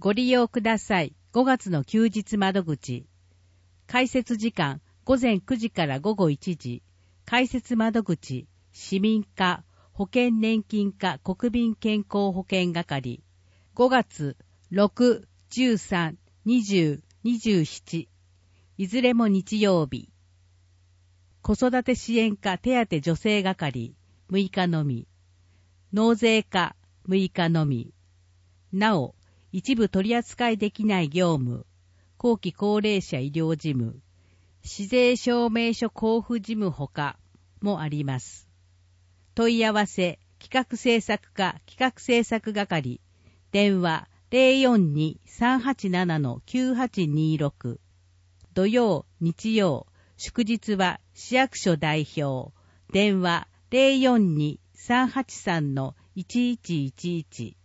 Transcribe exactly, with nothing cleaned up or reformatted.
ご利用ください。ごがつの休日窓口。開設時間ごぜんくじからごごいちじ。開設窓口市民課保険年金課国民健康保険係。ごがつろく、じゅうさん、にじゅう、にじゅうしち。いずれも日曜日。子育て支援課手当助成係むいかのみ。納税課むいかのみ。なお、一部取り扱いできない業務、後期高齢者医療事務、市税証明書交付事務ほかもあります。問い合わせ、企画制作課企画制作係、電話 ゼロよんに さんはちなな きゅうはちにろく。土曜、日曜、祝日は市役所代表、電話 ゼロよんに さんはちさん いちいちいちいち。